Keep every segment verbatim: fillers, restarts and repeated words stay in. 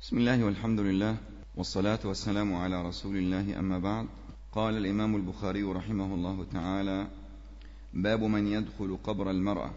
بسم الله والحمد لله والصلاة والسلام على رسول الله، أما بعد. قال الإمام البخاري رحمه الله تعالى: باب من يدخل قبر المرأة.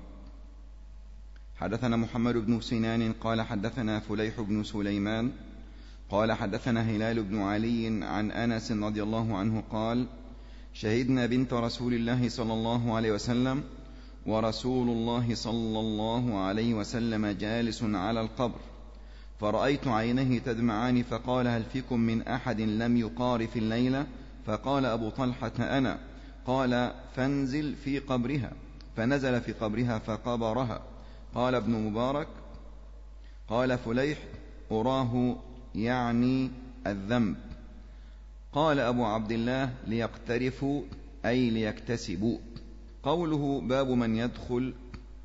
حدثنا محمد بن سنان قال حدثنا فليح بن سليمان قال حدثنا هلال بن علي عن أنس رضي الله عنه قال: شهدنا بنت رسول الله صلى الله عليه وسلم ورسول الله صلى الله عليه وسلم جالس على القبر، فرأيت عينيه تدمعان، فقال: هل فيكم من أحد لم يقارف الليلة؟ فقال أبو طلحة: أنا. قال: فانزل في قبرها. فنزل في قبرها فقبرها. قال ابن مبارك: قال فليح: أراه يعني الذنب. قال أبو عبد الله: ليقترفوا أي ليكتسبوا. قوله باب من يدخل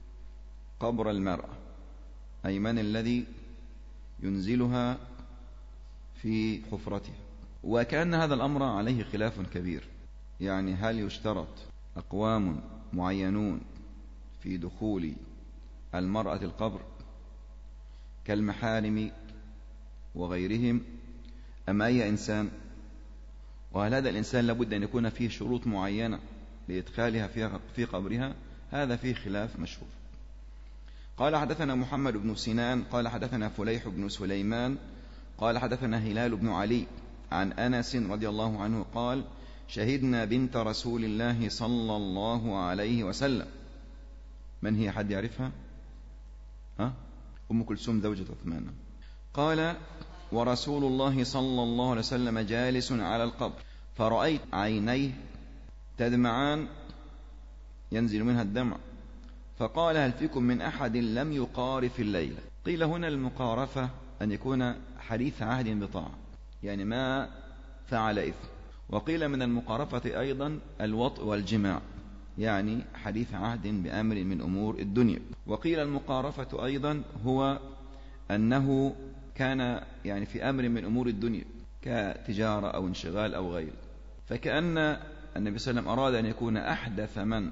قبر المرأة، أي من الذي ينزلها في حفرتها. وكأن هذا الأمر عليه خلاف كبير، يعني هل يشترط أقوام معينون في دخول المرأة القبر كالمحارم وغيرهم، أم أي إنسان؟ وهل هذا الإنسان لابد أن يكون فيه شروط معينة لإدخالها في قبرها؟ هذا فيه خلاف مشهور. قال حدثنا محمد بن سنان قال حدثنا فليح بن سليمان قال حدثنا هلال بن علي عن أنس رضي الله عنه قال: شهدنا بنت رسول الله صلى الله عليه وسلم. من هي؟ حد يعرفها؟ ها؟ أم كلثوم زوجة عثمان. قال: ورسول الله صلى الله عليه وسلم جالس على القبر، فرأيت عينيه تدمعان، ينزل منها الدمع، فقال: هل فيكم من أحد لم يقارف الليلة؟ قيل هنا المقارفة أن يكون حديث عهد بطاعة، يعني ما فعل إثم. وقيل من المقارفة أيضا الوطء والجماع، يعني حديث عهد بأمر من أمور الدنيا. وقيل المقارفة أيضا هو أنه كان يعني في أمر من أمور الدنيا كتجارة أو انشغال أو غيره، فكأن النبي صلى الله عليه وسلم أراد أن يكون أحدث من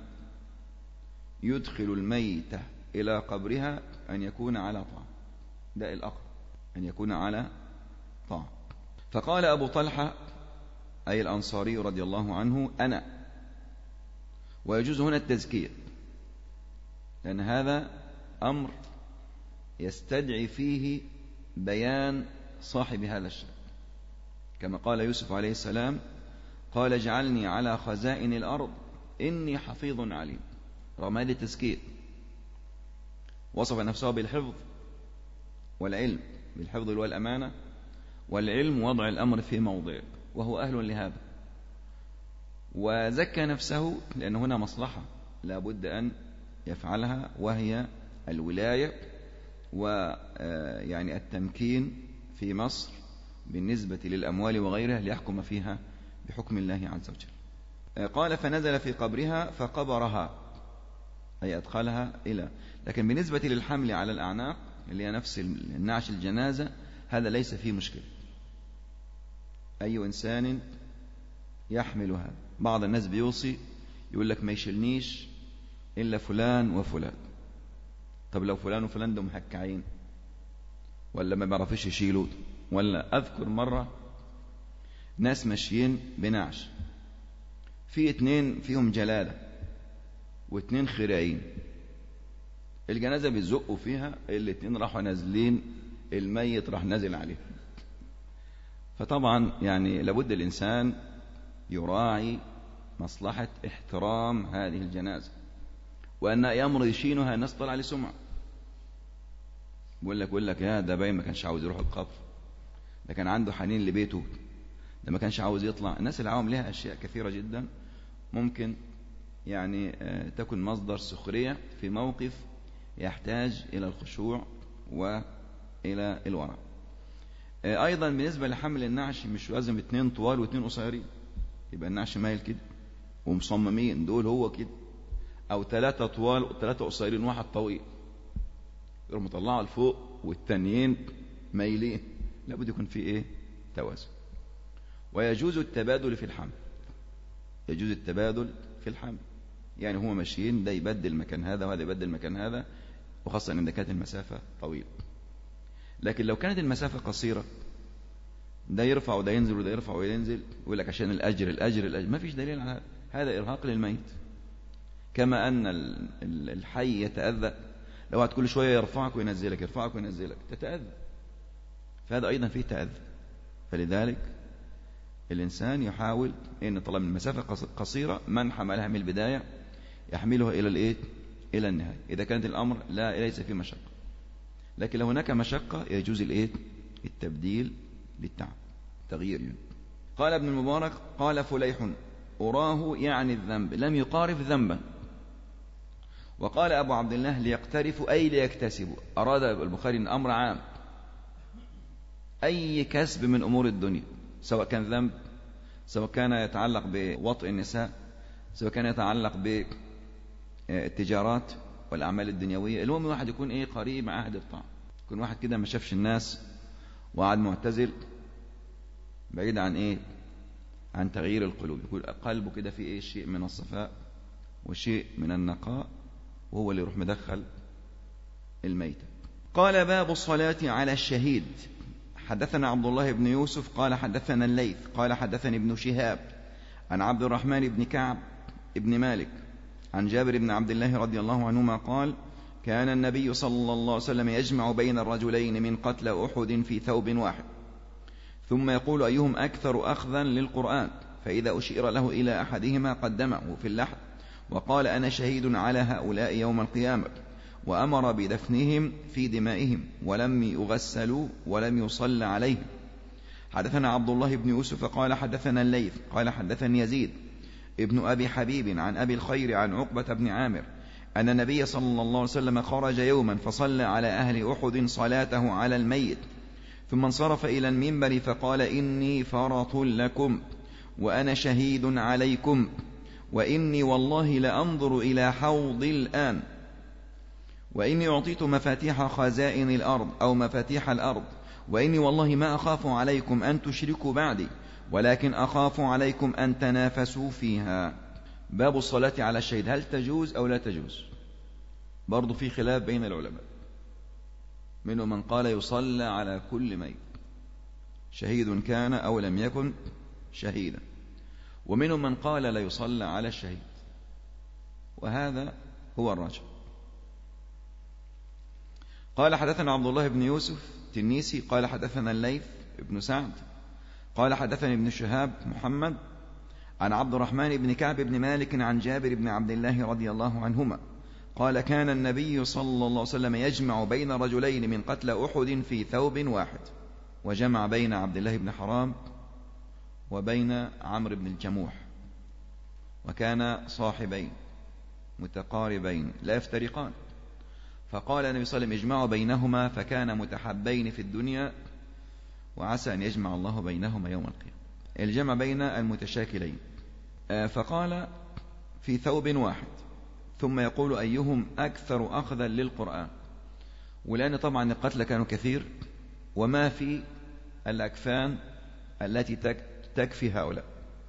يدخل الميتة إلى قبرها أن يكون على طاعة، ده الأقرب، أن يكون على طاعة. فقال أبو طلحة أي الأنصاري رضي الله عنه: أنا. ويجوز هنا التزكية، لأن هذا أمر يستدعي فيه بيان صاحب هذا الشأن، كما قال يوسف عليه السلام: قال: اجعلني على خزائن الأرض إني حفيظ عليم. رغم هذه التزكية وصف نفسه بالحفظ والعلم، بالحفظ والأمانة والعلم وضع الأمر في موضعه، وهو أهل لهذا. وزكى نفسه لأن هنا مصلحة لا بد أن يفعلها، وهي الولاية ويعني التمكين في مصر بالنسبة للأموال وغيرها ليحكم فيها بحكم الله عز وجل. قال: فنزل في قبرها فقبرها، أي أدخلها إلى. لكن بالنسبة للحمل على الأعناق اللي هي نفس النعش الجنازة، هذا ليس فيه مشكلة، أي إنسان يحمل هذا. بعض الناس بيوصي يقول لك: ما يشيلنيش إلا فلان وفلان. طب لو فلان وفلان دول محكعين ولا ما بيعرفوش يشيلوا؟ ولا أذكر مرة ناس ماشيين بنعش، في اتنين فيهم جلالة واتنين خراعين، الجنازة بيزقوا فيها، الاتنين راحوا نازلين، الميت راح نازل عليه. فطبعا يعني لابد الإنسان يراعي مصلحة احترام هذه الجنازة، وأن يمر يشينها الناس طلع عليه سمعة، بقول لك بقول لك يا ده باين ما كانش عاوز يروح القبر، ده كان عنده حنين لبيته، ده ما كانش عاوز يطلع. الناس العوام لها أشياء كثيرة جدا ممكن يعني تكون مصدر سخرية في موقف يحتاج إلى الخشوع وإلى الورع. أيضا بالنسبة لحمل النعش مش لازم اتنين طوال واتنين قصيرين، يبقى النعش مايل كده ومصممين دول هو كده، أو ثلاثة طوال وثلاثة قصيرين واحد طويل، يقوم مطلعه لفوق والتانيين مايلين، لابد يكون في إيه؟ توازن. ويجوز التبادل في الحمل، يجوز التبادل في الحمل، يعني هو ماشيين ده يبدل مكان هذا وهذا يبدل مكان هذا، وخاصة إن كانت المسافة طويلة. لكن لو كانت المسافة قصيرة، ده يرفع وده ينزل وده يرفع وده ينزل، يقول لك عشان الأجر الأجر الأجر، ما فيش دليل على هذا. هذا إرهاق للميت. كما أن الحي يتأذى لو قعد كل شوية يرفعك وينزلك يرفعك وينزلك تتأذى، فهذا أيضا فيه تأذى. فلذلك الإنسان يحاول إن طالما المسافة قصيرة من حملها من البداية يحملها إلى الإيه؟ إلى النهاية، إذا كانت الأمر لا ليس فيه مشقة. لكن لو هناك مشقة يجوز الإيه؟ التبديل للتعب، تغيير يعني. قال ابن المبارك: قال فليح: أراه يعني الذنب، لم يقارف ذنبا. وقال أبو عبد الله: ليقترفوا أي ليكتسبوا. أراد البخاري أن أمر عام، أي كسب من أمور الدنيا، سواء كان ذنب، سواء كان يتعلق بوطء النساء، سواء كان يتعلق بالتجارات والأعمال الدنيوية. المهم واحد يكون إيه؟ قريب عهد الطاعة، يكون واحد كده ما شافش الناس وقعد معتزل بعيد عن إيه؟ عن تغيير القلوب، يكون قلبه كده في إيه؟ شيء من الصفاء وشيء من النقاء، وهو اللي يروح مدخل الميت. قال: باب الصلاة على الشهيد. حدثنا عبد الله بن يوسف قال حدثنا الليث قال حدثني ابن شهاب عن عبد الرحمن بن كعب ابن مالك عن جابر بن عبد الله رضي الله عنهما قال: كان النبي صلى الله عليه وسلم يجمع بين الرجلين من قتل أحد في ثوب واحد، ثم يقول: أيهم أكثر أخذا للقرآن؟ فإذا أشير له إلى أحدهما قدمه في اللحد وقال: أنا شهيد على هؤلاء يوم القيامة، وأمر بدفنهم في دمائهم ولم يغسلوا ولم يصلى عليهم. حدثنا عبد الله بن يوسف قال حدثنا الليث قال حدثني يزيد ابن أبي حبيب عن أبي الخير عن عقبة بن عامر أن النبي صلى الله عليه وسلم خرج يوما فصلى على أهل أحد صلاته على الميت، ثم انصرف إلى المنبر فقال: إني فرط لكم وأنا شهيد عليكم، وإني والله لأنظر إلى حوضي الآن، وإني أعطيت مفاتيح خزائن الأرض أو مفاتيح الأرض، وإني والله ما أخاف عليكم أن تشركوا بعدي، ولكن أخاف عليكم أن تنافسوا فيها. باب الصلاة على الشهيد، هل تجوز أو لا تجوز؟ برضو في خلاف بين العلماء، منهم من قال يصلى على كل ميت شهيد كان أو لم يكن شهيدا، ومنهم من قال لا يصلى على الشهيد، وهذا هو الراجح. قال حدثنا عبد الله بن يوسف التنيسي قال حدثنا الليث بن سعد قال حدثني ابن شهاب محمد عن عبد الرحمن بن كعب بن مالك عن جابر بن عبد الله رضي الله عنهما قال: كان النبي صلى الله عليه وسلم يجمع بين رجلين من قتل أحد في ثوب واحد، وجمع بين عبد الله بن حرام وبين عمرو بن الجموح، وكان صاحبين متقاربين لا يفترقان، فقال النبي صلى الله عليه وسلم: اجمعوا بينهما فكان متحبين في الدنيا، وعسى أن يجمع الله بينهما يوم القيامة. الجمع بين المتشاكلين. فقال: في ثوب واحد، ثم يقول: أيهم أكثر أخذا للقرآن؟ ولأن طبعا القتل كانوا كثير، وما في الأكفان التي تكفي هؤلاء،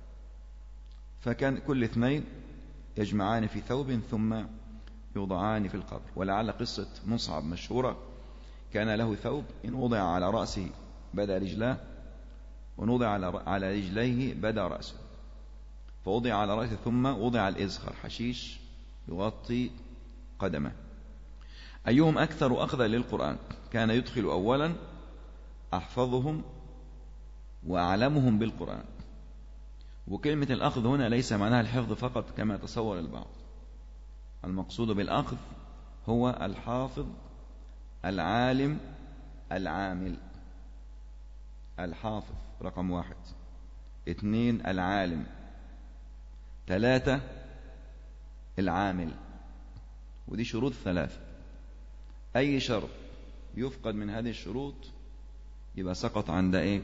فكان كل اثنين يجمعان في ثوب ثم يوضعان في القبر. ولعل قصة مصعب مشهورة، كان له ثوب إن وضع على رأسه بدا رجلاه، ونوضع على رجليه بدا رأسه، فوضع على رأسه ثم وضع الإزخر حشيش يغطي قدمه. أيهم أكثر أخذا للقرآن؟ كان يدخل أولا أحفظهم وأعلمهم بالقرآن. وكلمة الأخذ هنا ليس معناها الحفظ فقط كما تصور البعض، المقصود بالأخذ هو الحافظ العالم العامل. الحافظ رقم واحد، اثنين العالم، ثلاثة العامل. ودي شروط ثلاثة، أي شرط يفقد من هذه الشروط يبقى سقط عند إيه؟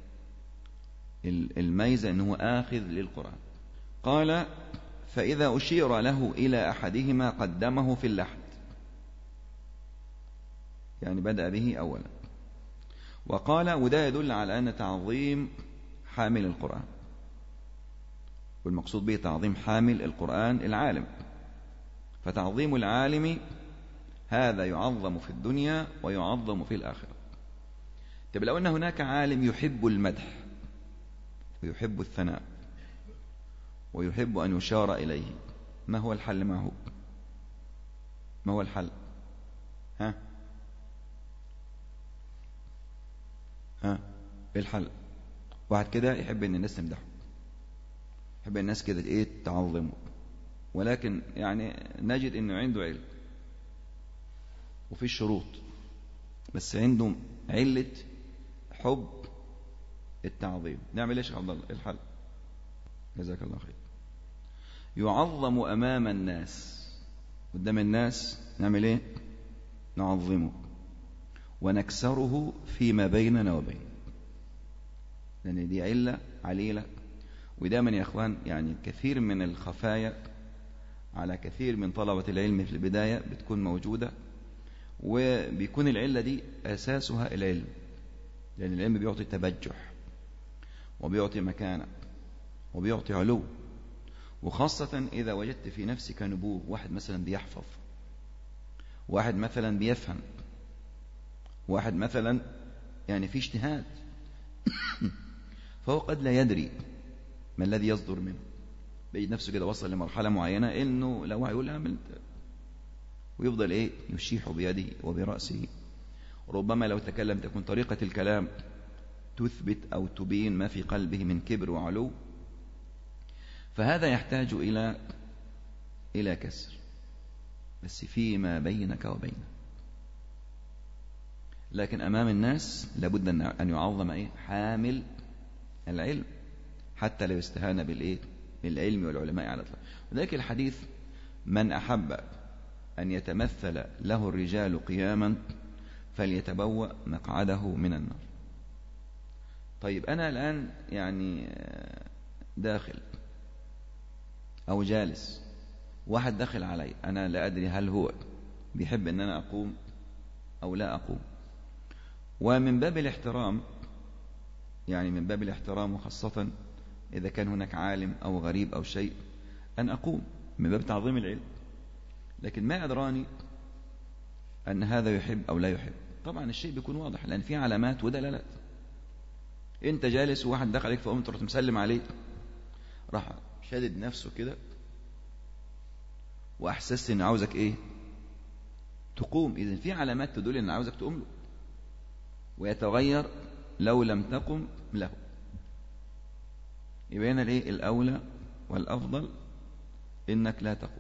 الميزة أنه آخذ للقرآن. قال: فإذا أشير له إلى أحدهما قدمه في اللحد، يعني بدأ به أولا. وقال: وده يدل على أن تعظيم حامل القرآن، والمقصود به تعظيم حامل القرآن العالم، فتعظيم العالم هذا يعظم في الدنيا ويعظم في الآخرة. طيب لو أن هناك عالم يحب المدح ويحب الثناء ويحب أن يشار إليه، ما هو الحل معه؟ ما هو الحل؟ ها ها إيه الحل؟ واحد كده يحب أن الناس تمدحه، يحب الناس كده إيه تعظمه، ولكن يعني نجد أنه عنده علم وفي الشروط، بس عنده علة حب التعظيم. نعمل ايش يا عبد الله؟ إيه الحل؟ جزاك الله خير. يعظم أمام الناس، قدام الناس نعمل ايه؟ نعظمه ونكسره فيما بيننا وبينه، لأن دي علة عليلة. ودائما يا أخوان يعني كثير من الخفايا على كثير من طلبة العلم في البداية بتكون موجودة، وبيكون العلة دي أساسها العلم، لأن العلم بيعطي تبجح وبيعطي مكانة وبيعطي علو، وخاصة إذا وجدت في نفسك نبوغ، واحد مثلا بيحفظ، واحد مثلا بيفهم، واحد مثلا يعني في اجتهاد فهو قد لا يدري ما الذي يصدر منه، بيجد نفسه كده وصل لمرحلة معينة إنه لو هيقول أعمل ويفضل إيه يشيح بيده وبرأسه. ربما لو تكلم تكون طريقة الكلام تثبت أو تبين ما في قلبه من كبر وعلو، فهذا يحتاج إلى إلى كسر، بس فيما بينك وبينه. لكن أمام الناس لابد أن يعظم إيه؟ حامل العلم، حتى لا يستهان بالإيه؟ بالعلم والعلماء على الإطلاق. وذلك الحديث من أحب أن يتمثل له الرجال قياما فليتبوأ مقعده من النار. طيب أنا الآن يعني داخل أو جالس، واحد داخل علي، أنا لا أدري هل هو بيحب أن أنا أقوم أو لا أقوم، ومن باب الاحترام، يعني من باب الاحترام وخاصة إذا كان هناك عالم أو غريب أو شيء، أن أقوم من باب تعظيم العلم. لكن ما أدراني أن هذا يحب أو لا يحب؟ طبعا الشيء بيكون واضح، لأن في علامات ودلالات. أنت جالس وواحد دخل عليك فقمت رحت مسلم عليه، راح شادد نفسه كده وأحسست أن عاوزك إيه؟ تقوم. إذن في علامات تدل أن عاوزك تقوم له، ويتغير لو لم تقم له. يبين الإيه؟ الأولى والأفضل إنك لا تقوم،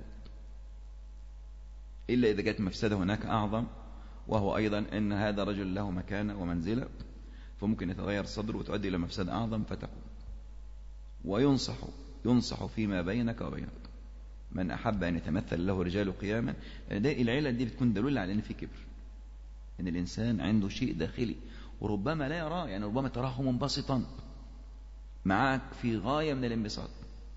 إلا إذا جاءت مفسدة هناك أعظم، وهو أيضا أن هذا رجل له مكانة ومنزلة، فممكن يتغير صدره وتؤدي إلى مفسدة أعظم فتقوم. وينصح ينصح فيما بينك وبينه من أحب أن يتمثل له رجال قياما. العلة دي بتكون دليل على أن في كبر، أن الإنسان عنده شيء داخلي وربما لا يراه، يعني ربما تراه منبسطا معك في غاية من الانبساط،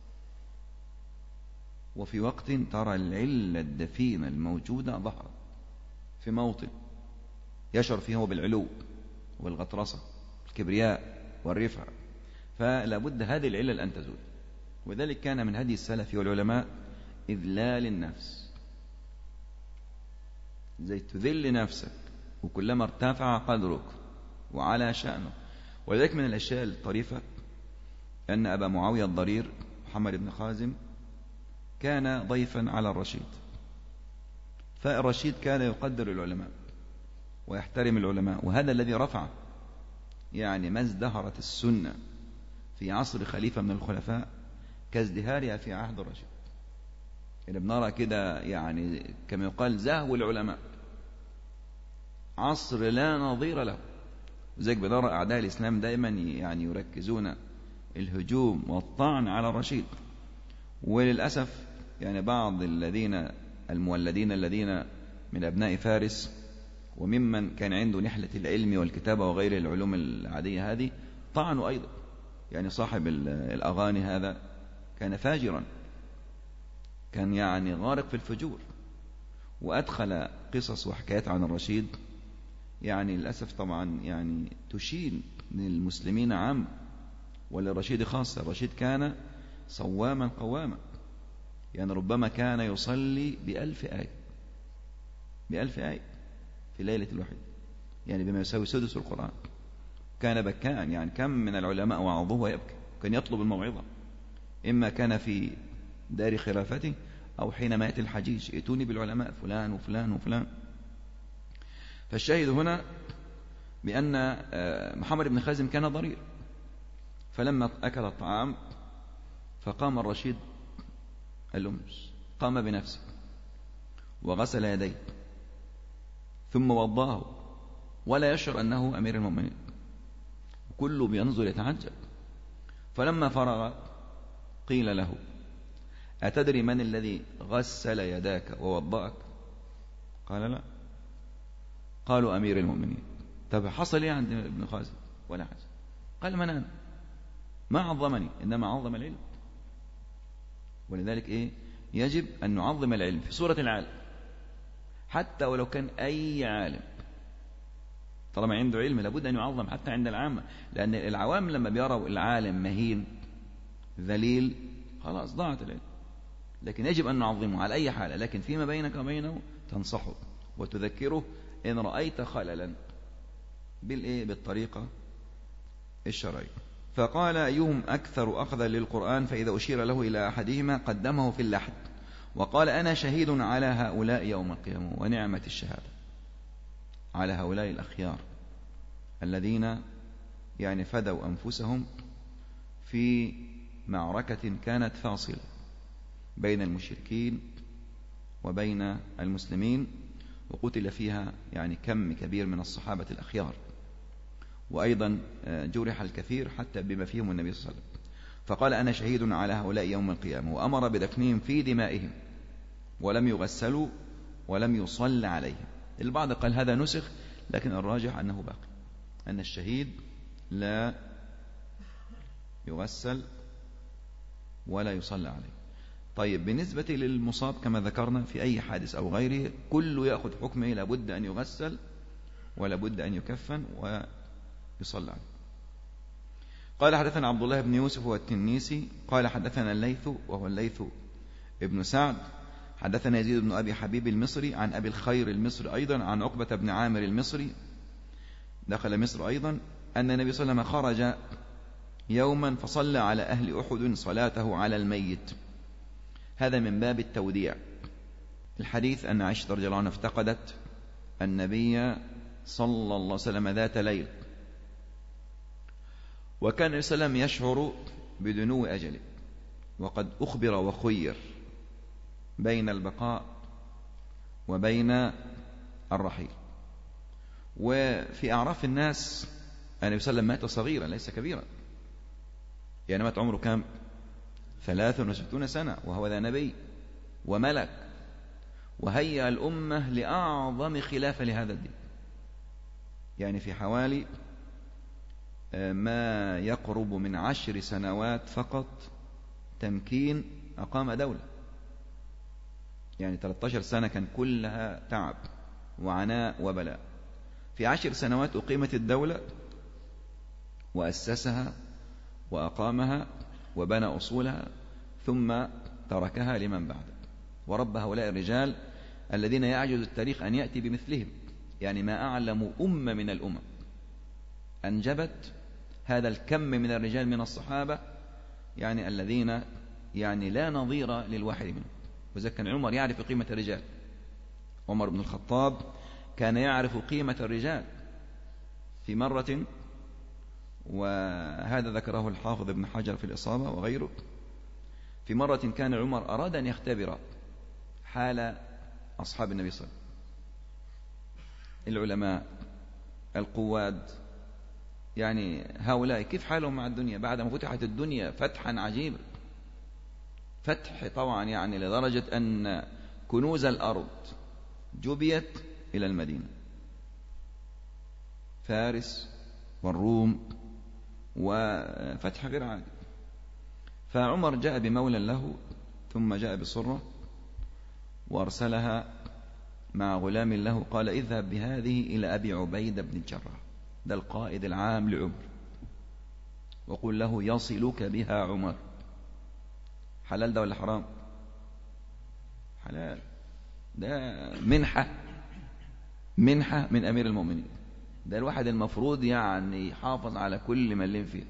وفي وقت ترى العلة الدفينة الموجودة ظهر في موطن يشعر فيه هو بالعلو والغطرسة الكبرياء والرفع، فلا بد هذه العلة أن تزول. وذلك كان من هدي السلف والعلماء إذلال النفس، زي تذل نفسك وكلما ارتفع قدرك وعلى شأنه. ولذلك من الأشياء الطريفة أن أبا معاوية الضرير محمد بن خازم كان ضيفا على الرشيد، فالرشيد كان يقدر العلماء ويحترم العلماء، وهذا الذي رفع يعني ما ازدهرت السنة في عصر خليفة من الخلفاء كازدهارها في عهد الرشيد. يعني بنرى كده يعني كما يقال زهو العلماء، عصر لا نظير له. وذلك بنرى أعداء الإسلام دائما يعني يركزون الهجوم والطعن على الرشيد. وللأسف يعني بعض الذين المولدين الذين من أبناء فارس وممن كان عنده نحلة العلم والكتابة وغير العلوم العادية هذه طعنوا أيضا. يعني صاحب الأغاني هذا كان فاجرا، كان يعني غارق في الفجور، وأدخل قصص وحكايات عن الرشيد يعني للأسف طبعا يعني تشين للمسلمين عام وللرشيد خاصة. الرشيد كان صواما قواما، يعني ربما كان يصلي بألف آية بألف آية في ليلة الواحدة، يعني بما يساوي سدس القرآن. كان بكاء، يعني كم من العلماء وعظوه ويبكي، كان يطلب الموعظة، إما كان في دار خلافته أو حينما يأتي الحجيج ائتوني بالعلماء فلان وفلان وفلان. فالشاهد هنا بأن محمد بن خازم كان ضرير، فلما أكل الطعام فقام الرشيد الأمس، قام بنفسه وغسل يديه ثم وضاه ولا يشعر أنه أمير المؤمنين، كله بينظر يتعجب. فلما فرغ قيل له أتدري من الذي غسل يداك ووضأك؟ قال لا. قالوا أمير المؤمنين. طب حصل إيه عند ابن خازم؟ ولا حاجة. قال من أنا؟ ما عظمني، إنما عظم العلم. ولذلك إيه؟ يجب أن نعظم العلم في صورة العالم، حتى ولو كان أي عالم، طالما عنده علم لابد أن يعظم حتى عند العامة، لأن العوام لما بيروا العالم مهين ذليل خلاص ضاعت العلم. لكن يجب أن نعظمه على أي حال، لكن فيما بينك وبينه تنصحه وتذكره إن رأيت خللا بالإيه؟ بالطريقة الشرعية. فقال أيهم أكثر أخذا للقرآن، فإذا أشير له إلى أحدهما قدمه في اللحد وقال أنا شهيد على هؤلاء يوم القيامة. ونعمة الشهادة على هؤلاء الأخيار الذين يعني فدوا أنفسهم في معركة كانت فاصلة بين المشركين وبين المسلمين، وقتل فيها يعني كم كبير من الصحابة الأخيار، وأيضا جرح الكثير حتى بما فيهم النبي صلى الله عليه وسلم. فقال أنا شهيد على هؤلاء يوم القيامة، وأمر بدفنهم في دمائهم ولم يغسلوا ولم يصل عليهم. البعض قال هذا نسخ، لكن الراجح أنه باقي، أن الشهيد لا يغسل ولا يصلى عليه. طيب بالنسبة للمصاب كما ذكرنا في أي حادث أو غيره كله يأخذ حكمه، لابد أن يغسل ولابد أن يكفن ويصلى عليه. قال حدثنا عبد الله بن يوسف والتنيسي قال حدثنا الليث وهو الليث ابن سعد حدثنا يزيد بن أبي حبيب المصري عن أبي الخير المصري أيضا عن عقبة بن عامر المصري دخل مصر أيضا أن النبي صلى الله عليه وسلم خرج يوما فصلى على أهل أحد صلاته على الميت. هذا من باب التوديع. الحديث أن عائشة رضي الله عنها افتقدت النبي صلى الله عليه وسلم ذات ليل، وكان النبي صلى الله عليه وسلم يشعر بدنو أجله، وقد أخبر وخير بين البقاء وبين الرحيل. وفي أعراف الناس النبي صلى الله عليه وسلم مات صغيرا ليس كبيرا، يعني مات عمره كم؟ ثلاث وستون سنة، وهو ذا نبي وملك، وهيأ الأمة لأعظم خلافة لهذا الدين، يعني في حوالي ما يقرب من عشر سنوات فقط تمكين أقام دولة، يعني ثلاثة عشر سنة كان كلها تعب وعناء وبلاء. في عشر سنوات أقيمت الدولة وأسسها وأقامها وبنى أصولها، ثم تركها لمن بعده، ورب هؤلاء الرجال الذين يعجز التاريخ أن يأتي بمثلهم. يعني ما أعلم أمة من الأمم أنجبت هذا الكم من الرجال من الصحابة، يعني الذين يعني لا نظير للواحد منهم. وإذا كان عمر يعرف قيمة الرجال، عمر بن الخطاب كان يعرف قيمة الرجال. في مرة، وهذا ذكره الحافظ ابن حجر في الإصابة وغيره، في مرة كان عمر أراد أن يختبر حال أصحاب النبي صلى الله عليه وسلم، العلماء القواد، يعني هؤلاء كيف حالهم مع الدنيا بعد ما فتحت الدنيا فتحا عجيبا، فتح طبعا يعني لدرجة أن كنوز الأرض جبيت إلى المدينة، فارس والروم، وفتح غير عادي. فعمر جاء بمولى له ثم جاء بصرة وأرسلها مع غلام له، قال اذهب بهذه إلى أبي عبيدة بن الجراح، ده القائد العام لعمر، وقل له يصلك بها عمر. حلال ده ولا حرام؟ حلال، ده منحة، منحة من أمير المؤمنين. ده الواحد المفروض يعني يحافظ على كل مليم فيه.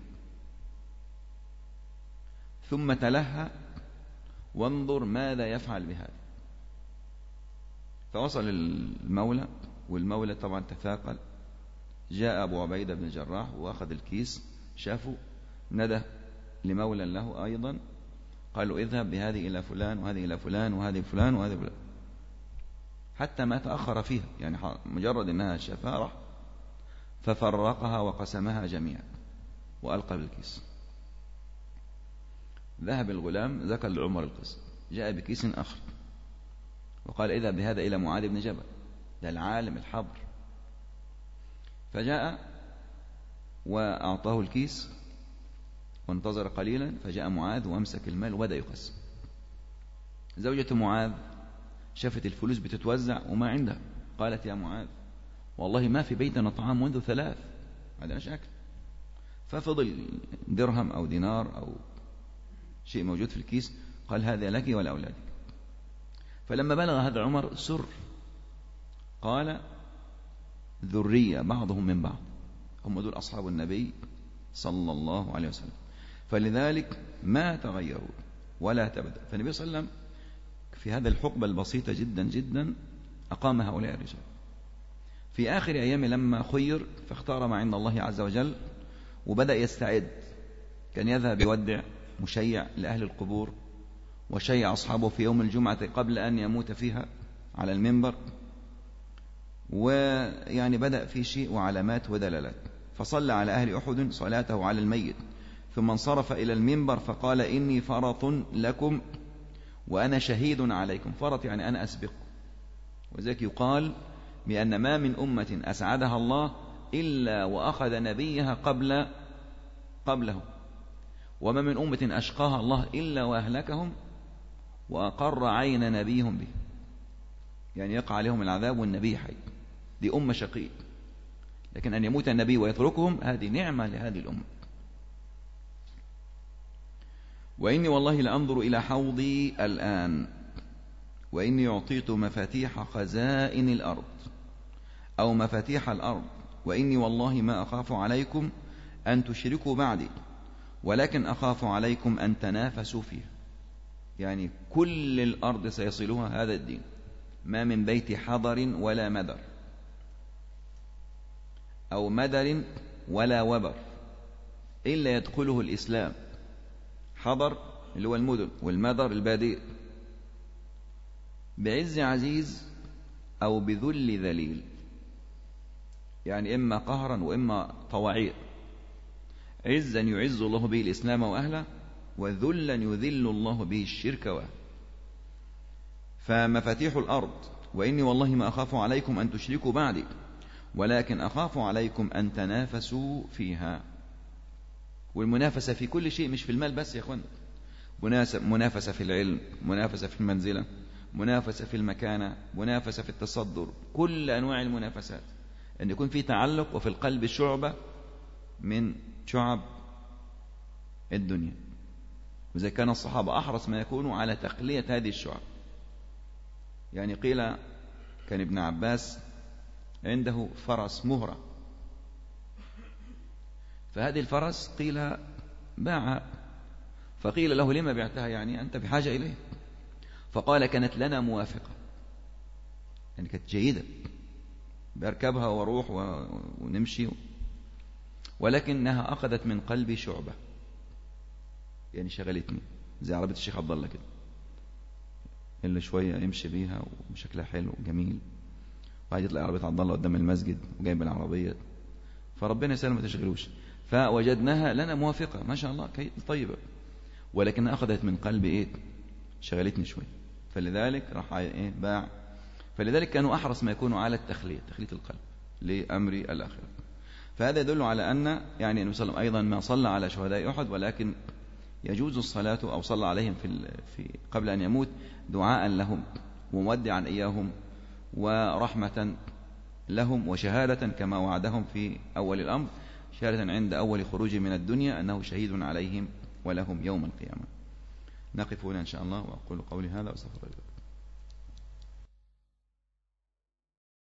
ثم تلهى وانظر ماذا يفعل بهذا. فوصل المولى، والمولى طبعا تثاقل. جاء أبو عبيدة بن الجراح وأخذ الكيس، شافه، ندى لمولى له أيضا، قالوا اذهب بهذه إلى فلان وهذه إلى فلان وهذه فلان وهذه فلان، حتى ما تأخر فيها، يعني مجرد أنها شافها راح ففرقها وقسمها جميعا وألقى بالكيس. ذهب الغلام ذكر لعمر القصة، جاء بكيس آخر وقال اذهب بهذا إلى معاذ بن جبل، ده العالم الحبر. فجاء وأعطاه الكيس وانتظر قليلا، فجاء معاذ وأمسك المال وبدأ يقسم. زوجة معاذ شافت الفلوس بتتوزع وما عندها، قالت يا معاذ والله ما في بيتنا طعام منذ ثلاث، ما عندناش أكل. ففضل درهم أو دينار أو شيء موجود في الكيس، قال هذا لك ولأولادك. فلما بلغ هذا عمر سر، قال ذرية بعضهم من بعض، هم دول أصحاب النبي صلى الله عليه وسلم، فلذلك ما تغيروا ولا تبدأ. فالنبي صلى الله عليه وسلم في هذا الحقبة البسيطة جدا جدا أقام هؤلاء الرجال. في آخر أيامه لما خير فاختار ما عند الله عز وجل وبدأ يستعد. كان يذهب يودع مشيع لأهل القبور، وشيع أصحابه في يوم الجمعة قبل أن يموت فيها على المنبر، ويعني بدأ في شيء وعلامات ودلالات. فصلى على أهل أحد صلاته على الميت، ثم انصرف إلى المنبر فقال إني فرط لكم وأنا شهيد عليكم. فرط يعني أنا أسبق. وذلك يقال بأن ما من أمة أسعدها الله إلا وأخذ نبيها قبل قبله، وما من أمة أشقاها الله إلا وأهلكهم وأقر عين نبيهم به، يعني يقع عليهم العذاب والنبي حي. دي أمة شقية، لكن أن يموت النبي ويتركهم هذه نعمة لهذه الأمة. وإني والله لأنظر إلى حوضي الآن، وإني أعطيت مفاتيح خزائن الأرض أو مفاتيح الأرض، وإني والله ما أخاف عليكم أن تشركوا بعدي، ولكن أخاف عليكم أن تنافسوا فيها. يعني كل الأرض سيصلها هذا الدين، ما من بيت حضر ولا مدر أو مدر ولا وبر إلا يدخله الإسلام. حضر اللي هو المدن، والمدر البادية، بعز عزيز أو بذل ذليل، يعني إما قهرا وإما طواعير. عزا يعز الله به الإسلام وأهله، وذلا يذل الله به الشرك وأهله. فمفاتيح الأرض، وإني والله ما أخاف عليكم أن تشركوا بعدي، ولكن أخاف عليكم أن تنافسوا فيها. والمنافسة في كل شيء، مش في المال بس يا أخوان، منافسة في العلم، منافسة في المنزلة، منافسة في المكانة، منافسة في التصدر، كل أنواع المنافسات، أن يكون في تعلق وفي القلب شعبة من شعب الدنيا. وإذا كان الصحابة أحرص ما يكونوا على تقلية هذه الشعب. يعني قيل كان ابن عباس عنده فرس مهرة، فهذه الفرس قيل باعها، فقيل له لما بعتها؟ يعني أنت بحاجة إليه. فقال كانت لنا موافقة، يعني كانت جيدة، بركبها وروح ونمشي، ولكنها أخذت من قلبي شعبة، يعني شغلتني زي عربية الشيخ عبد الله كده، اللي شوية يمشي بيها وشكلها حلو وجميل، وبعد يطلع عربية عبد الله قدام المسجد وجايب العربية، فربنا يسلم ما تشغلوش. فوجدناها لنا موافقة ما شاء الله طيبة، ولكنها أخذت من قلبي إيه؟ شغلتني شوية، فلذلك راح إيه؟ باع. فلذلك كانوا أحرص ما يكونوا على التخلية، تخلية القلب لأمر الآخرة. فهذا يدل على أن يعني النبي صلى الله عليه وسلم أيضا ما صلى على شهداء أحد، ولكن يجوز الصلاة أو صلى عليهم في في قبل أن يموت دعاء لهم ومودعا إياهم ورحمة لهم وشهادة كما وعدهم في أول الأمر، شهادة عند أول خروج من الدنيا أنه شهيد عليهم ولهم يوم القيامة. نقف هنا إن شاء الله، وأقول قولي هذا وأستغفر الله.